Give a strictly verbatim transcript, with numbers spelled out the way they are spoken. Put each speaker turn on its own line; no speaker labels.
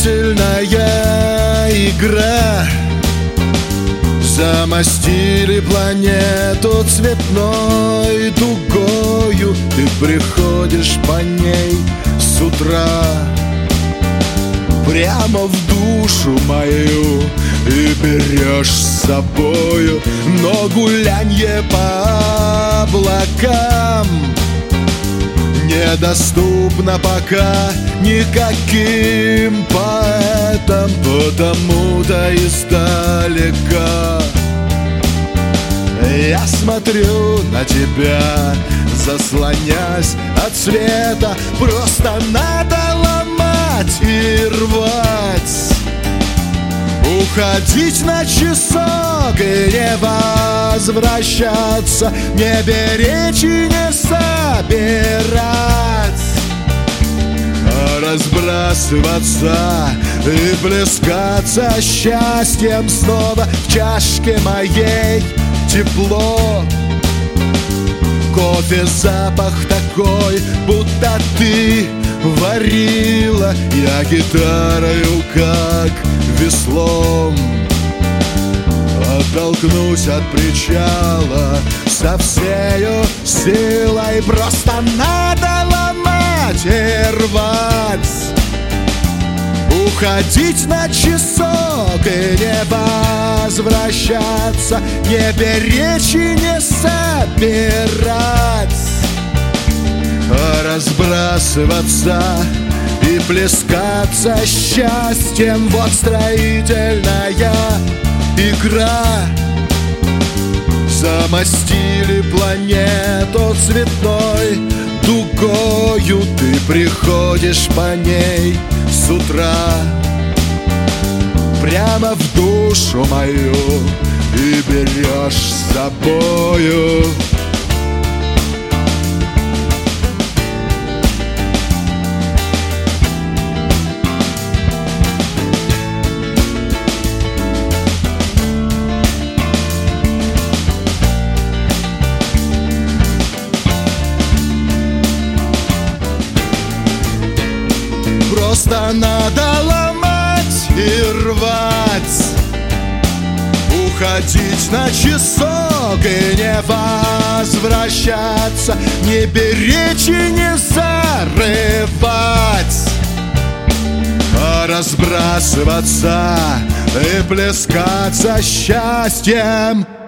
строительная игра. Замостили планету цветной дугою, ты приходишь по ней с утра прямо в душу мою и берешь с собою. Но гулянье по облакам недоступно пока никаким поэтам, потому-то издалека я смотрю на тебя, заслонясь от света. Просто надо ломать и рвать, уходить на часок и не возвращаться, не беречь и не собирать, а разбрасываться и плескаться счастьем снова в чашке моей. Тепло, кофе, запах такой, будто ты варила. Я гитарою, как веслом, оттолкнусь от причала со всею силой. Просто надо ломать и рвать, уходить на часок и не возвращаться, не беречь и не собирать, а разбрасываться и плескаться счастьем. Вот строительная игра. Замостили планету цветной дугою, ты приходишь по ней с утра прямо в душу мою и берешь с собою. Просто надо ломать и рвать, уходить на часок и не возвращаться, не беречь и не зарывать, а разбрасываться и плескаться счастьем.